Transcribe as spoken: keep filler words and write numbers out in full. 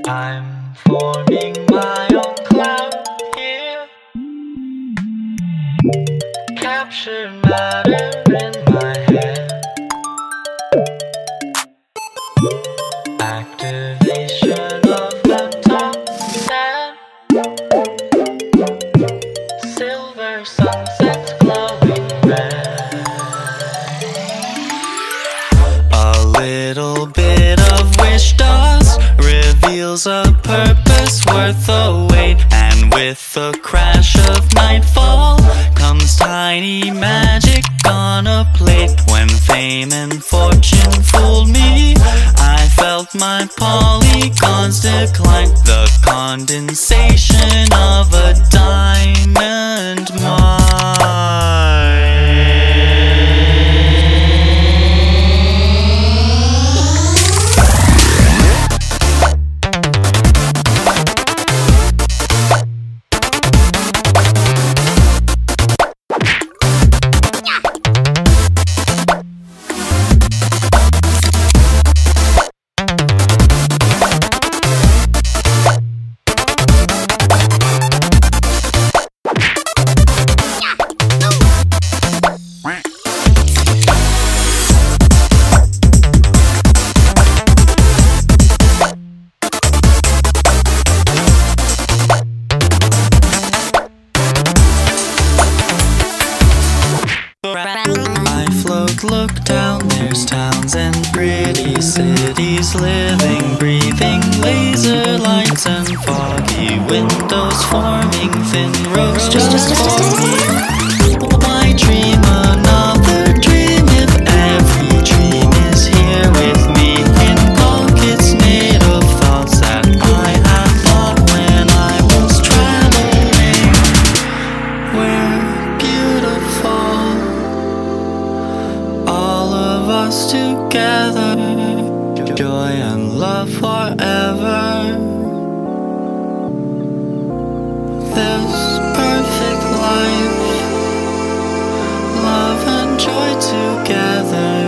I'm forming my own cloud here, captured matter in my head. Activation of the toxin, silver sunsets glowing red. A little bit of wish dust reveals a purpose worth the wait. And with the crash of nightfall comes tiny magic on a plate. When fame and fortune fooled me, I felt my polygons decline. The condensation of a diamond mine. I float, look down, there's towns and pretty cities, living, breathing, laser lights and foggy windows, forming thin roads just for me. Why dream another dream if every dream is here with me, in pockets made of thoughts that I had thought when I was traveling. We're beautiful, all of us together, joy and love forever. This perfect life, love and joy together.